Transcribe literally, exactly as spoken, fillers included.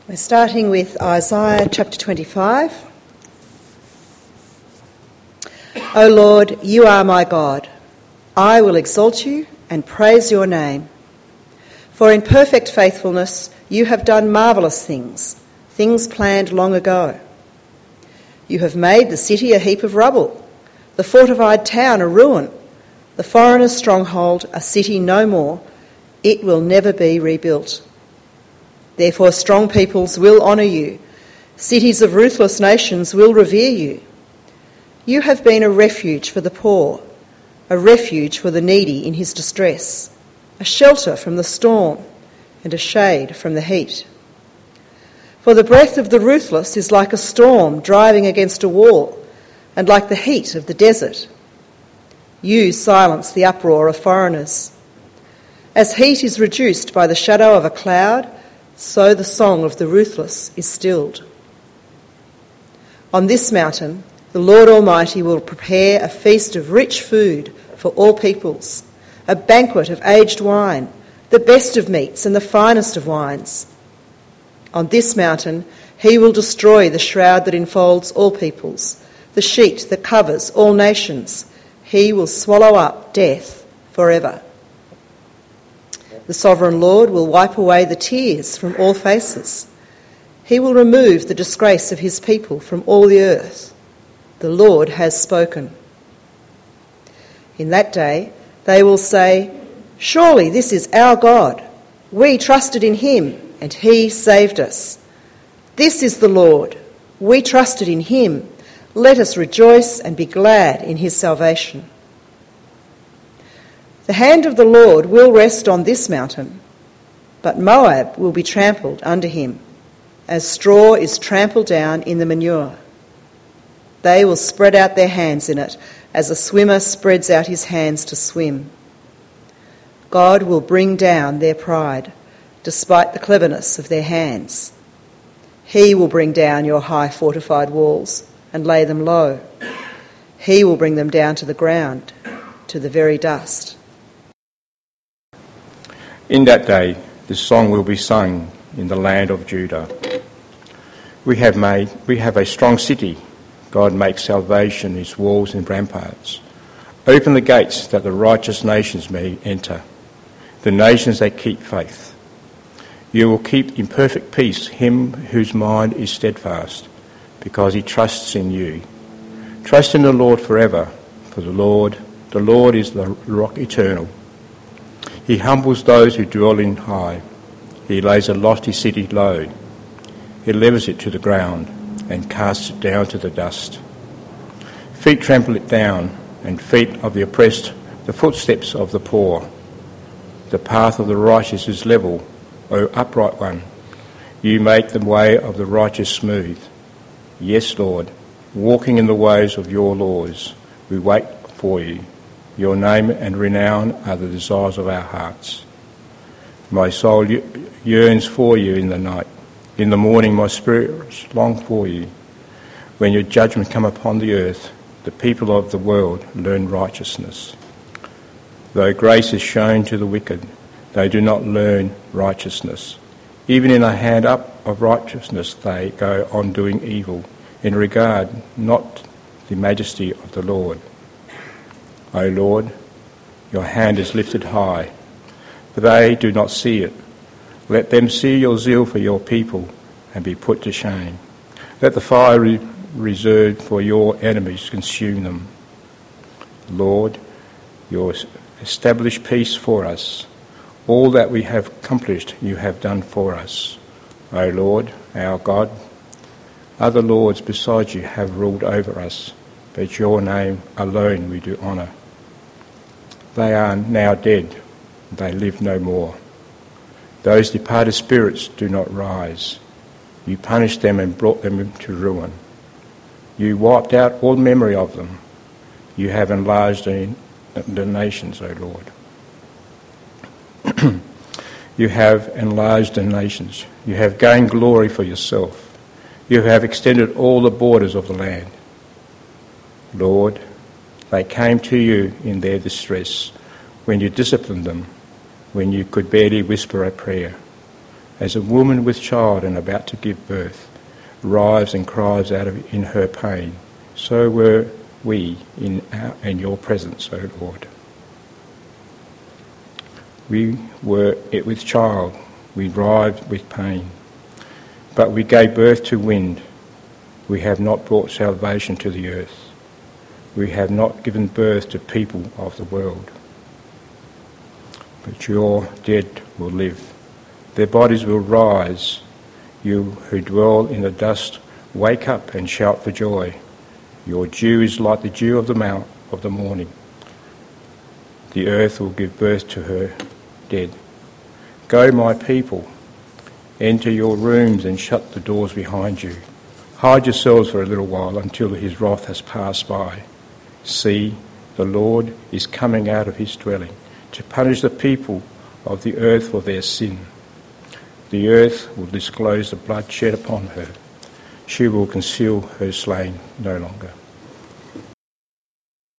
We're starting with Isaiah chapter twenty-five. O Lord, you are my God. I will exalt you and praise your name. For in perfect faithfulness you have done marvellous things, things planned long ago. You have made the city a heap of rubble, the fortified town a ruin, the foreigner's stronghold a city no more. It will never be rebuilt. Therefore strong peoples will honour you. Cities of ruthless nations will revere you. You have been a refuge for the poor, a refuge for the needy in his distress, a shelter from the storm and a shade from the heat. For the breath of the ruthless is like a storm driving against a wall, and like the heat of the desert. You silence the uproar of foreigners. As heat is reduced by the shadow of a cloud, so the song of the ruthless is stilled. On this mountain, the Lord Almighty will prepare a feast of rich food for all peoples, a banquet of aged wine, the best of meats and the finest of wines. On this mountain, he will destroy the shroud that enfolds all peoples, the sheet that covers all nations. He will swallow up death forever. The sovereign Lord will wipe away the tears from all faces. He will remove the disgrace of his people from all the earth. The Lord has spoken. In that day they will say, "Surely this is our God. We trusted in him, and he saved us. This is the Lord. We trusted in him. Let us rejoice and be glad in his salvation." The hand of the Lord will rest on this mountain, but Moab will be trampled under him, as straw is trampled down in the manure. They will spread out their hands in it, as a swimmer spreads out his hands to swim. God will bring down their pride, despite the cleverness of their hands. He will bring down your high fortified walls and lay them low. He will bring them down to the ground, to the very dust. In that day, this song will be sung in the land of Judah. We have made, we have a strong city. God makes salvation its walls and ramparts. Open the gates that the righteous nations may enter, the nations that keep faith. You will keep in perfect peace him whose mind is steadfast, because he trusts in you. Trust in the Lord forever, for the Lord, the Lord is the rock eternal. He humbles those who dwell in high. He lays a lofty city low. He levels it to the ground and casts it down to the dust. Feet trample it down, and feet of the oppressed, the footsteps of the poor. The path of the righteous is level, O upright one. You make the way of the righteous smooth. Yes, Lord, walking in the ways of your laws, we wait for you. Your name and renown are the desires of our hearts. My soul yearns for you in the night. In the morning my spirit longs for you. When your judgment come upon the earth, the people of the world learn righteousness. Though grace is shown to the wicked, they do not learn righteousness. Even in a hand up of righteousness they go on doing evil, in regard not the majesty of the Lord. O Lord, your hand is lifted high, but they do not see it. Let them see your zeal for your people and be put to shame. Let the fire re- reserved for your enemies consume them. Lord, you establish peace for us. All that we have accomplished you have done for us. O Lord, our God, other lords besides you have ruled over us, but your name alone we do honour. They are now dead, they live no more. Those departed spirits do not rise. You punished them and brought them to ruin. You wiped out all memory of them. You have enlarged the, the nations, O Lord. You have enlarged the nations. You have gained glory for yourself. You have extended all the borders of the land. Lord, they came to you in their distress, when you disciplined them, when you could barely whisper a prayer. As a woman with child and about to give birth writhes and cries out of, in her pain, so were we in, our, in your presence, O Lord. We were it with child, we writhed with pain, but we gave birth to wind. We have not brought salvation to the earth. We have not given birth to people of the world. But your dead will live. Their bodies will rise. You who dwell in the dust, wake up and shout for joy. Your dew is like the dew of the mount of the morning. The earth will give birth to her dead. Go, my people, enter your rooms and shut the doors behind you. Hide yourselves for a little while until his wrath has passed by. See, the Lord is coming out of his dwelling to punish the people of the earth for their sin. The earth will disclose the blood shed upon her. She will conceal her slain no longer.